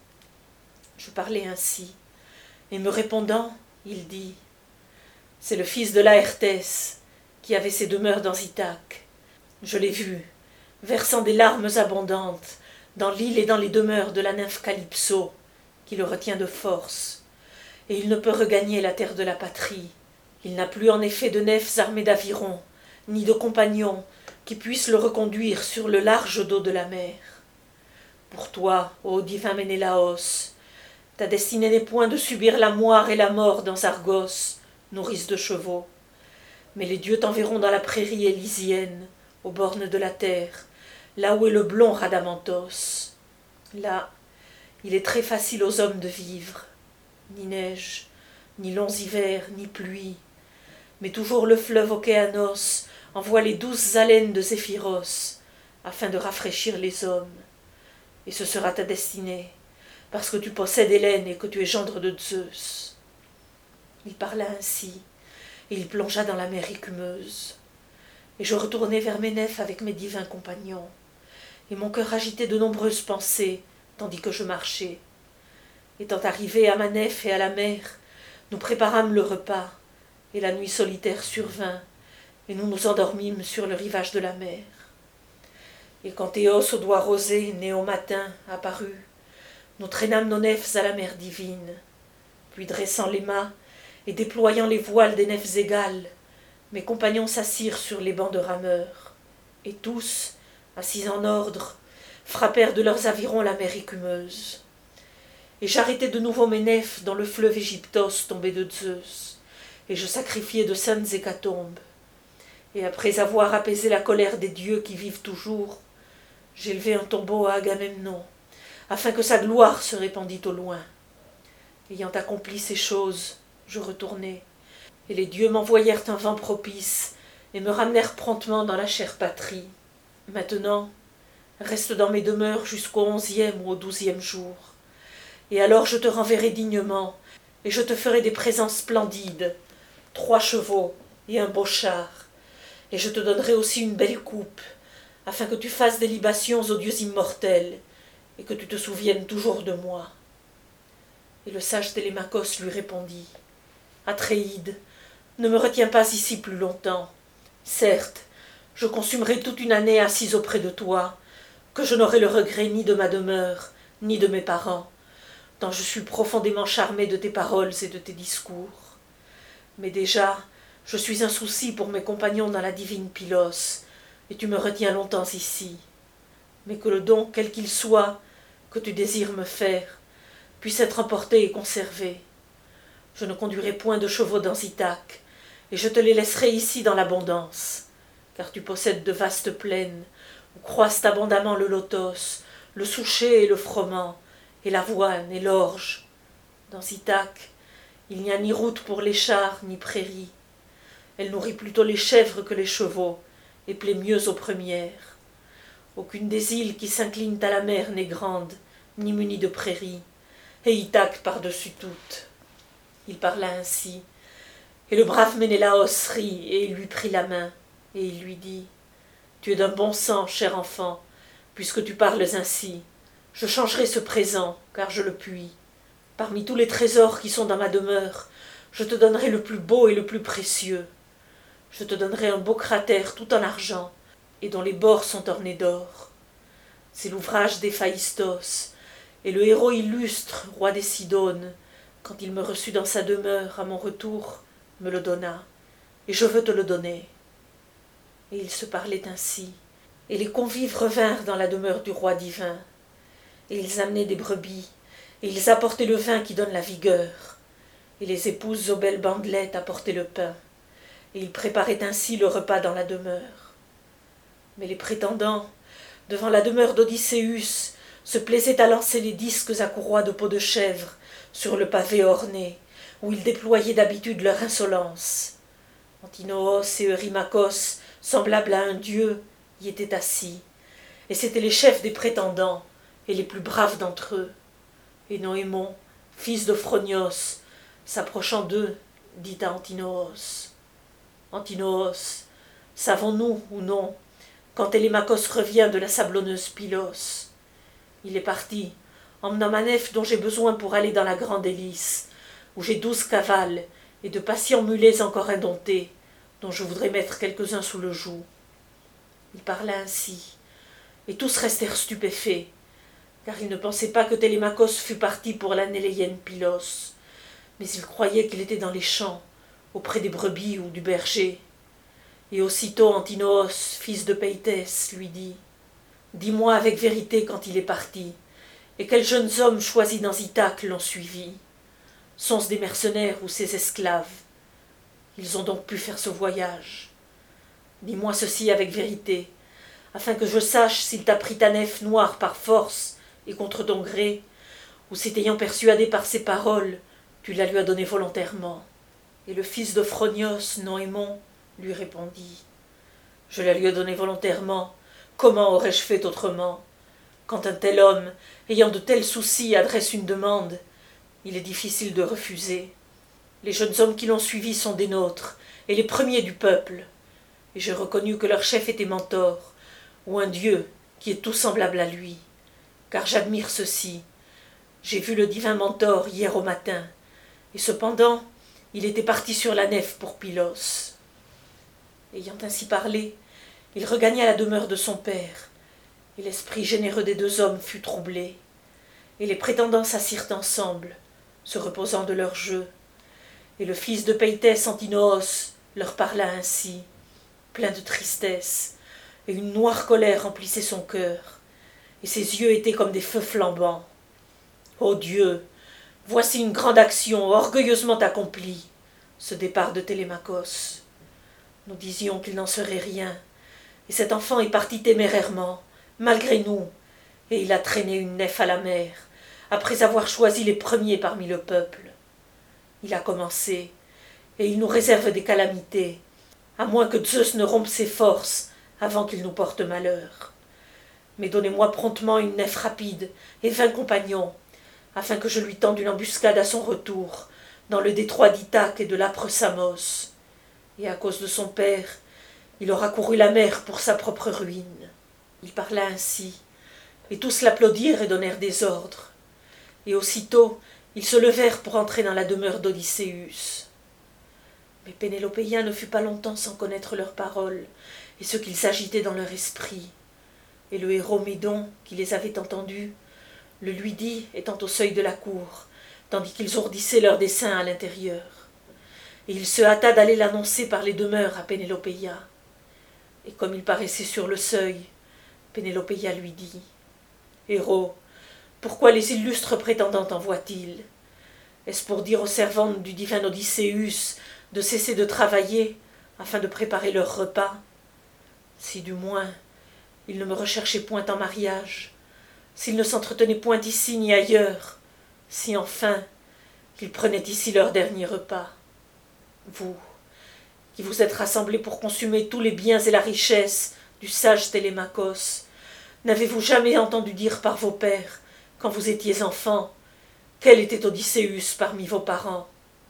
Je parlais ainsi, et me répondant, il dit « C'est le fils de Laërtès, qui avait ses demeures dans Ithaque. Je l'ai vu, versant des larmes abondantes, dans l'île et dans les demeures de la nymphe Calypso, qui le retient de force. Et il ne peut regagner la terre de la patrie. Il n'a plus en effet de nefs armées d'avirons, ni de compagnons qui puissent le reconduire sur le large dos de la mer. Pour toi, ô divin Ménélaos, ta destinée n'est point de subir la moire et la mort dans Argos, nourrice de chevaux. Mais les dieux t'enverront dans la prairie élysienne, aux bornes de la terre, là où est le blond Rhadamanthos. Là, il est très facile aux hommes de vivre. Ni neige, ni longs hivers, ni pluie. Mais toujours le fleuve Océanos envoie les douces haleines de Zéphyros, afin de rafraîchir les hommes. Et ce sera ta destinée, parce que tu possèdes Hélène et que tu es gendre de Zeus. » Il parla ainsi, et il plongea dans la mer écumeuse. Et je retournai vers Ménèphe avec mes divins compagnons, et mon cœur agitait de nombreuses pensées, tandis que je marchais. Étant arrivés à Manèphe et à la mer, nous préparâmes le repas, et la nuit solitaire survint, et nous nous endormîmes sur le rivage de la mer. Et quand Théos aux doigts rosés, né au matin, apparut, nous traînâmes nos nefs à la mer divine. Puis dressant les mâts et déployant les voiles des nefs égales, mes compagnons s'assirent sur les bancs de rameurs, et tous, assis en ordre, frappèrent de leurs avirons la mer écumeuse. Et j'arrêtai de nouveau mes nefs dans le fleuve Égyptos tombé de Zeus, et je sacrifiai de saintes hécatombes. Et après avoir apaisé la colère des dieux qui vivent toujours, j'élevai un tombeau à Agamemnon, afin que sa gloire se répandît au loin. Ayant accompli ces choses, je retournai, et les dieux m'envoyèrent un vent propice, et me ramenèrent promptement dans la chère patrie. Maintenant, reste dans mes demeures jusqu'au 11e ou au 12e jour, et alors je te renverrai dignement, et je te ferai des présents splendides, 3 chevaux et un beau char, et je te donnerai aussi une belle coupe, afin que tu fasses des libations aux dieux immortels, et que tu te souviennes toujours de moi. » Et le sage Télémaque lui répondit, « Atréide, ne me retiens pas ici plus longtemps. Certes, je consumerai toute une année assise auprès de toi, que je n'aurai le regret ni de ma demeure, ni de mes parents, tant je suis profondément charmé de tes paroles et de tes discours. Mais déjà, je suis un souci pour mes compagnons dans la divine Pylos, et tu me retiens longtemps ici. Mais que le don, quel qu'il soit, que tu désires me faire, puisse être emporté et conservé. Je ne conduirai point de chevaux dans Ithaque, et je te les laisserai ici dans l'abondance, car tu possèdes de vastes plaines, où croissent abondamment le lotos, le souchet et le froment, et l'avoine et l'orge. Dans Ithaque, il n'y a ni route pour les chars, ni prairies. Elle nourrit plutôt les chèvres que les chevaux, et plaît mieux aux premières. Aucune des îles qui s'inclinent à la mer n'est grande, ni munie de prairies, et Ithaque par-dessus toutes. » Il parla ainsi, et le brave Ménélaos rit, et il lui prit la main, et il lui dit, « Tu es d'un bon sang, cher enfant, puisque tu parles ainsi. Je changerai ce présent, car je le puis. Parmi tous les trésors qui sont dans ma demeure, je te donnerai le plus beau et le plus précieux. Je te donnerai un beau cratère tout en argent, et dont les bords sont ornés d'or. C'est l'ouvrage d'Héphaïstos, et le héros illustre, roi des Sidones, quand il me reçut dans sa demeure à mon retour, me le donna, et je veux te le donner. » Et ils se parlaient ainsi, et les convives revinrent dans la demeure du roi divin, et ils amenaient des brebis, et ils apportaient le vin qui donne la vigueur, et les épouses aux belles bandelettes apportaient le pain, et ils préparaient ainsi le repas dans la demeure. Mais les prétendants, devant la demeure d'Odysseus, se plaisaient à lancer les disques à courroies de peau de chèvre sur le pavé orné, où ils déployaient d'habitude leur insolence. Antinoos et Eurymachos, semblables à un dieu, y étaient assis, et c'étaient les chefs des prétendants, et les plus braves d'entre eux. Et Noémon, fils de Phronios, s'approchant d'eux, dit à Antinoos, « Antinoos, savons-nous ou non, quand Télémaque revient de la sablonneuse Pylos? Il est parti, emmenant ma nef dont j'ai besoin pour aller dans la grande hélice, où j'ai 12 cavales et de patients mulets encore indomptés, dont je voudrais mettre quelques-uns sous le joug. » Il parla ainsi, et tous restèrent stupéfaits, car ils ne pensaient pas que Télémaque fût parti pour la Néléienne Pylos, mais ils croyaient qu'il était dans les champs, auprès des brebis ou du berger. Et aussitôt Antinoos, fils de Péïtès, lui dit, « Dis-moi avec vérité quand il est parti, et quels jeunes hommes choisis dans Ithaque l'ont suivi? Sont-ce des mercenaires ou ses esclaves? Ils ont donc pu faire ce voyage. Dis-moi ceci avec vérité, afin que je sache s'il t'a pris ta nef noire par force et contre ton gré, ou si t'ayant persuadé par ses paroles, tu la lui as donnée volontairement. » Et le fils de Phronios, Noémon, lui répondit, « Je la lui ai donnée volontairement, comment aurais-je fait autrement? Quand un tel homme, ayant de tels soucis, adresse une demande, il est difficile de refuser. Les jeunes hommes qui l'ont suivi sont des nôtres, et les premiers du peuple. Et j'ai reconnu que leur chef était Mentor, ou un dieu qui est tout semblable à lui. Car j'admire ceci. J'ai vu le divin Mentor hier au matin, et cependant, il était parti sur la nef pour Pylos. Ayant ainsi parlé, il regagna la demeure de son père, et l'esprit généreux des deux hommes fut troublé. Et les prétendants s'assirent ensemble, se reposant de leur jeu. Et le fils de Péïtès Antinoos leur parla ainsi, plein de tristesse, et une noire colère remplissait son cœur, et ses yeux étaient comme des feux flambants. Ô Dieu, voici une grande action orgueilleusement accomplie, ce départ de Télémakhos. Nous disions qu'il n'en serait rien, et cet enfant est parti témérairement, malgré nous, et il a traîné une nef à la mer, après avoir choisi les premiers parmi le peuple. Il a commencé, et il nous réserve des calamités, à moins que Zeus ne rompe ses forces avant qu'il nous porte malheur. Mais donnez-moi promptement une nef rapide et 20 compagnons, afin que je lui tende une embuscade à son retour, dans le détroit d'Ithaque et de l'âpre Samos. Et à cause de son père, il aura couru la mer pour sa propre ruine. Il parla ainsi, et tous l'applaudirent et donnèrent des ordres. Et aussitôt, ils se levèrent pour entrer dans la demeure d'Odysseus. Mais Pénélopéia ne fut pas longtemps sans connaître leurs paroles et ce qu'ils s'agitaient dans leur esprit. Et le héros Médon, qui les avait entendus, le lui dit, étant au seuil de la cour, tandis qu'ils ourdissaient leurs desseins à l'intérieur. Et il se hâta d'aller l'annoncer par les demeures à Pénélopéia. Et comme il paraissait sur le seuil, Pénélopéia lui dit, « Héros, pourquoi les illustres prétendants t'envoient-ils? Est-ce pour dire aux servantes du divin Odysseus de cesser de travailler afin de préparer leur repas? Si du moins ils ne me recherchaient point en mariage, s'ils ne s'entretenaient point ici ni ailleurs, si enfin qu'ils prenaient ici leur dernier repas. Vous, qui vous êtes rassemblés pour consumer tous les biens et la richesse du sage Télémakhos, n'avez-vous jamais entendu dire par vos pères, quand vous étiez enfants, quel était Odysseus parmi vos parents?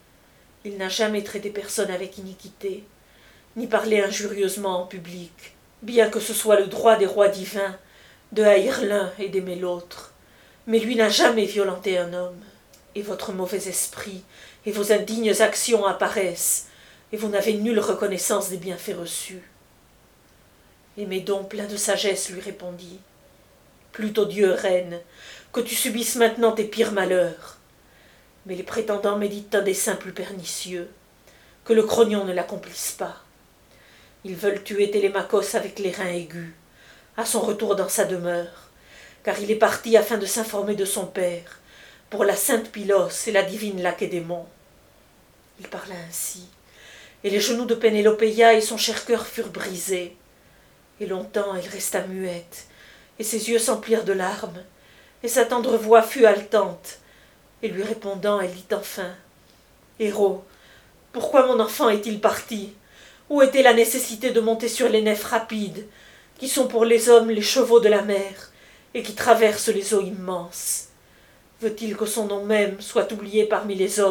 Il n'a jamais traité personne avec iniquité, ni parlé injurieusement en public, bien que ce soit le droit des rois divins de haïr l'un et d'aimer l'autre. Mais lui n'a jamais violenté un homme. Et votre mauvais esprit et vos indignes actions apparaissent, et vous n'avez nulle reconnaissance des bienfaits reçus. Et Médon, plein de sagesse, lui répondit, « Plutôt Dieu, reine, que tu subisses maintenant tes pires malheurs. » Mais les prétendants méditent un dessein plus pernicieux, que le Cronion ne l'accomplisse pas. Ils veulent tuer Télémakhos avec les reins aigus, à son retour dans sa demeure, car il est parti afin de s'informer de son père, pour la sainte Pylos et la divine Lacédémon. Il parla ainsi, et les genoux de Pénélopéia et son cher cœur furent brisés. Et longtemps elle resta muette, et ses yeux s'emplirent de larmes, et sa tendre voix fut haletante, et lui répondant, elle dit enfin, « Héros, pourquoi mon enfant est-il parti? Où était la nécessité de monter sur les nefs rapides, qui sont pour les hommes les chevaux de la mer, et qui traversent les eaux immenses? Veut-il que son nom même soit oublié parmi les hommes? »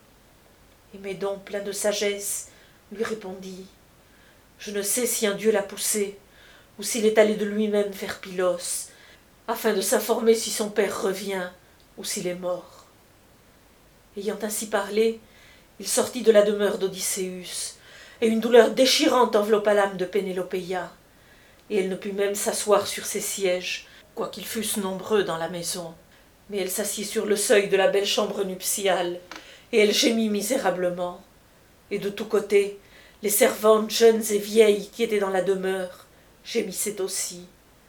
Et Médon, plein de sagesse, lui répondit, « Je ne sais si un dieu l'a poussé, ou s'il est allé de lui-même vers Pylos, afin de s'informer si son père revient, ou s'il est mort. » Ayant ainsi parlé, il sortit de la demeure d'Odysseus, et une douleur déchirante enveloppa l'âme de Pénélopéia, et elle ne put même s'asseoir sur ses sièges, quoiqu'ils fussent nombreux dans la maison. Mais elle s'assit sur le seuil de la belle chambre nuptiale, et elle gémit misérablement. Et de tous côtés, les servantes jeunes et vieilles qui étaient dans la demeure gémissaient aussi.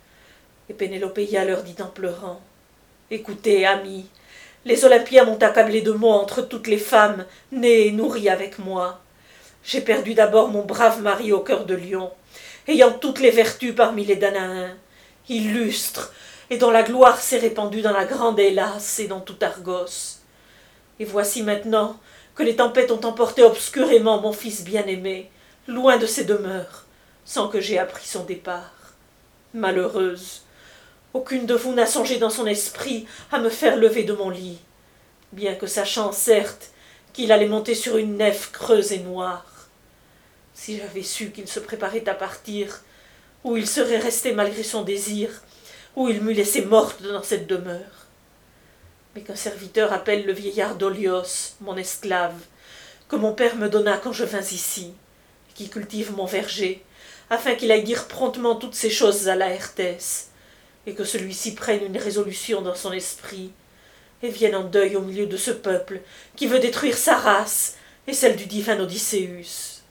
Et Pénélopéia leur dit en pleurant, « Écoutez, amis, les Olympiens m'ont accablé de mots entre toutes les femmes nées et nourries avec moi. J'ai perdu d'abord mon brave mari au cœur de lion, ayant toutes les vertus parmi les Danaens, illustre, et dont la gloire s'est répandue dans la grande Hellas et dans tout Argos. Et voici maintenant que les tempêtes ont emporté obscurément mon fils bien-aimé, loin de ses demeures, sans que j'aie appris son départ. Malheureuse, Aucune de vous n'a songé dans son esprit à me faire lever de mon lit, bien que sachant, certes, qu'il allait monter sur une nef creuse et noire. Si j'avais su qu'il se préparait à partir, ou il serait resté malgré son désir, ou il m'eût laissé morte dans cette demeure. Mais qu'un serviteur appelle le vieillard Dolios, mon esclave, que mon père me donna quand je vins ici, qui cultive mon verger, afin qu'il aille dire promptement toutes ces choses à Laërtès, et que celui-ci prenne une résolution dans son esprit, et vienne en deuil au milieu de ce peuple qui veut détruire sa race et celle du divin Odysseus.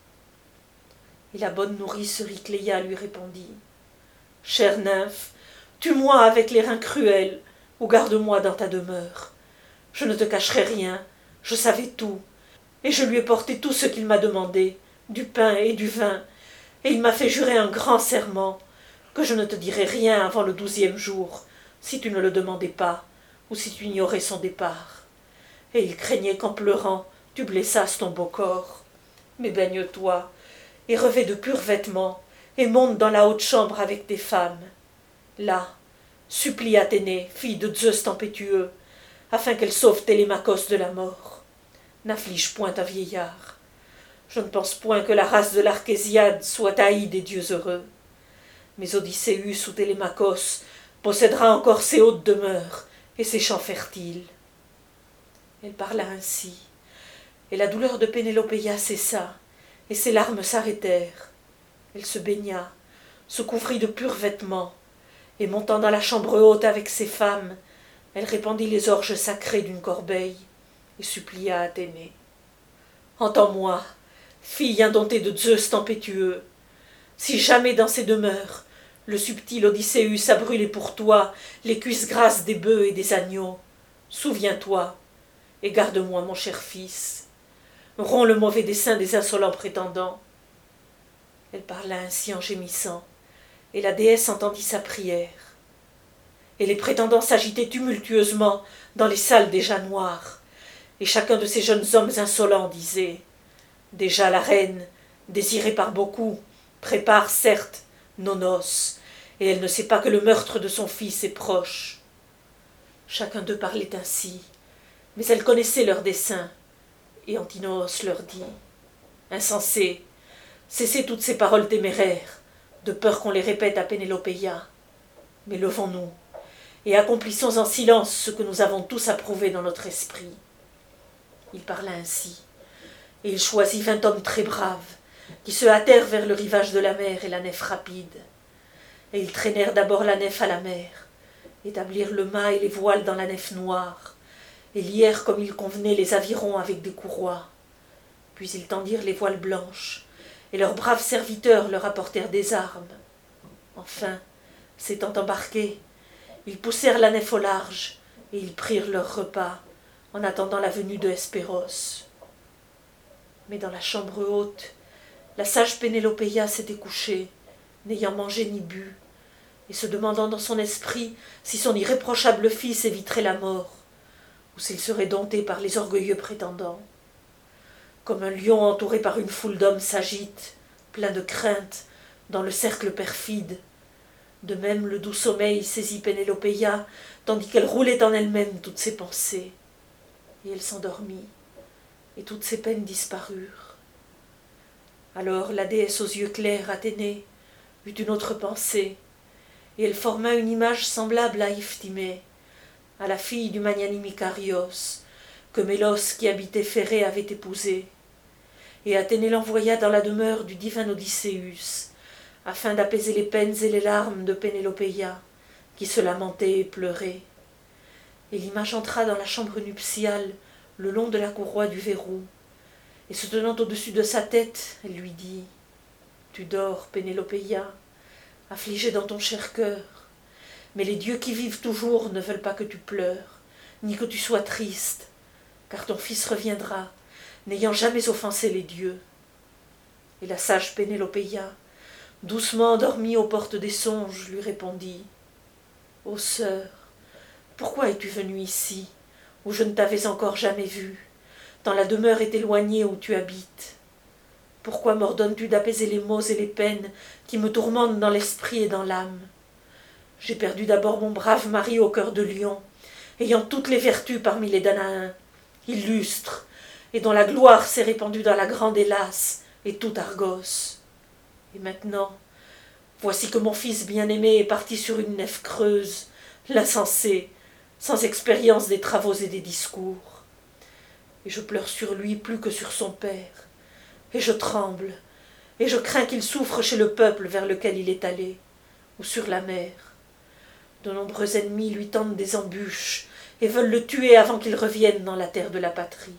Et la bonne nourrice Ricléia lui répondit: Chère nymphe, tue-moi avec les reins cruels, ou garde-moi dans ta demeure. Je ne te cacherai rien, je savais tout, et je lui ai porté tout ce qu'il m'a demandé, du pain et du vin, et il m'a fait jurer un grand serment, que je ne te dirai rien avant le 12e jour, si tu ne le demandais pas, ou si tu ignorais son départ. Et il craignait qu'en pleurant, tu blessasses ton beau corps. Mais baigne-toi, et revêt de purs vêtements, et monte dans la haute chambre avec tes femmes. Là, supplie Athénée, fille de Zeus tempétueux, afin qu'elle sauve Télémaque de la mort. N'afflige point un vieillard. Je ne pense point que la race de l'Archésiade soit haïe des dieux heureux. Mais Odysseus ou Télémaque possédera encore ses hautes demeures et ses champs fertiles. Elle parla ainsi, et la douleur de Pénélopéia cessa, et ses larmes s'arrêtèrent. Elle se baigna, se couvrit de purs vêtements, et montant dans la chambre haute avec ses femmes, elle répandit les orges sacrées d'une corbeille, et supplia Athénée. Entends-moi, fille indomptée de Zeus tempétueux, si jamais dans ces demeures, le subtil Odysseus a brûlé pour toi les cuisses grasses des bœufs et des agneaux, souviens-toi, et garde-moi mon cher fils. Romps le mauvais dessein des insolents prétendants. Elle parla ainsi en gémissant, et la déesse entendit sa prière. Et les prétendants s'agitaient tumultueusement dans les salles déjà noires, et chacun de ces jeunes hommes insolents disait: déjà la reine, désirée par beaucoup, prépare certes nos noces, et elle ne sait pas que le meurtre de son fils est proche. Chacun d'eux parlait ainsi, mais elle connaissait leurs desseins, et Antinoos leur dit: insensés, cessez toutes ces paroles téméraires, de peur qu'on les répète à Pénélopéia. Mais levons-nous, et accomplissons en silence ce que nous avons tous approuvé dans notre esprit. Il parla ainsi, et il choisit 20 hommes très braves, qui se hâtèrent vers le rivage de la mer et la nef rapide. Et ils traînèrent d'abord la nef à la mer, établirent le mât et les voiles dans la nef noire, et lièrent comme il convenait les avirons avec des courroies. Puis ils tendirent les voiles blanches, et leurs braves serviteurs leur apportèrent des armes. Enfin, s'étant embarqués, ils poussèrent la nef au large, et ils prirent leur repas, en attendant la venue de Hespéros. Mais dans la chambre haute, la sage Pénélopéia s'était couchée, n'ayant mangé ni bu, et se demandant dans son esprit si son irréprochable fils éviterait la mort, ou s'il serait dompté par les orgueilleux prétendants. Comme un lion entouré par une foule d'hommes s'agite, plein de crainte, dans le cercle perfide, de même le doux sommeil saisit Pénélopéia, tandis qu'elle roulait en elle-même toutes ses pensées. Et elle s'endormit, et toutes ses peines disparurent. Alors la déesse aux yeux clairs, Athénée, eut une autre pensée, et elle forma une image semblable à Iphtimée, à la fille du magnanime Icarios, que Mélos qui habitait Phérée avait épousée. Et Athénée l'envoya dans la demeure du divin Odysseus, afin d'apaiser les peines et les larmes de Pénélopéia, qui se lamentait et pleurait. Et l'image entra dans la chambre nuptiale, le long de la courroie du verrou, et se tenant au-dessus de sa tête, elle lui dit: tu dors, Pénélopéia, affligée dans ton cher cœur, mais les dieux qui vivent toujours ne veulent pas que tu pleures, ni que tu sois triste, car ton fils reviendra, n'ayant jamais offensé les dieux. Et la sage Pénélopéia, doucement endormie aux portes des songes, lui répondit: ô sœur, pourquoi es-tu venue ici, où je ne t'avais encore jamais vue, tant la demeure est éloignée où tu habites? Pourquoi m'ordonnes-tu d'apaiser les maux et les peines qui me tourmentent dans l'esprit et dans l'âme? J'ai perdu d'abord mon brave mari au cœur de lion, ayant toutes les vertus parmi les Danaens, illustre, et dont la gloire s'est répandue dans la grande Hélas et tout Argos. Et maintenant, voici que mon fils bien-aimé est parti sur une nef creuse, l'insensé, sans expérience des travaux et des discours. Et je pleure sur lui plus que sur son père, et je tremble, et je crains qu'il souffre chez le peuple vers lequel il est allé, ou sur la mer. De nombreux ennemis lui tendent des embûches, et veulent le tuer avant qu'il revienne dans la terre de la patrie.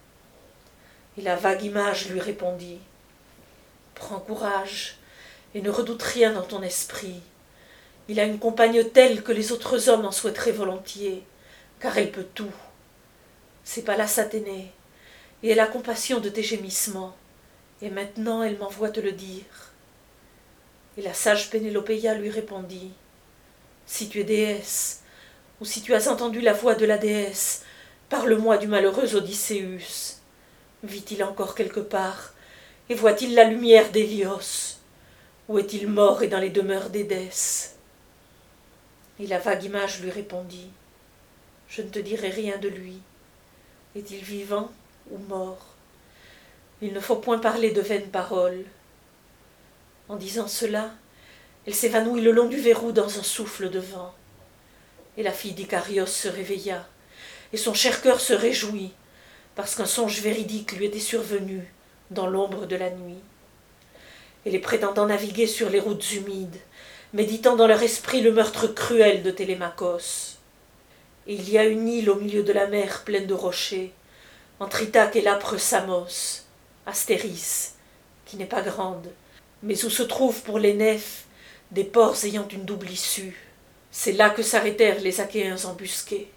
Et la vague image lui répondit : prends courage, et ne redoute rien dans ton esprit. Il a une compagne telle que les autres hommes en souhaiteraient volontiers, car elle peut tout. C'est Pallas Athénée, et elle a compassion de tes gémissements, et maintenant elle m'envoie te le dire. Et la sage Pénélopéia lui répondit : si tu es déesse, ou si tu as entendu la voix de la déesse, parle-moi du malheureux Odysseus. Vit-il encore quelque part, et voit-il la lumière d'Hélios? Ou est-il mort et dans les demeures d'Édesse? Et la vague image lui répondit : je ne te dirai rien de lui. Est-il vivant ou mort? Il ne faut point parler de vaines paroles. En disant cela, elle s'évanouit le long du verrou dans un souffle de vent. Et la fille d'Icarios se réveilla, et son cher cœur se réjouit, parce qu'un songe véridique lui était survenu dans l'ombre de la nuit. Et les prétendants naviguaient sur les routes humides, méditant dans leur esprit le meurtre cruel de Télémaquos. Et il y a une île au milieu de la mer pleine de rochers, entre Ithaque et l'âpre Samos, Astéris, qui n'est pas grande, mais où se trouvent pour les nefs des ports ayant une double issue. C'est là que s'arrêtèrent les Achéens embusqués.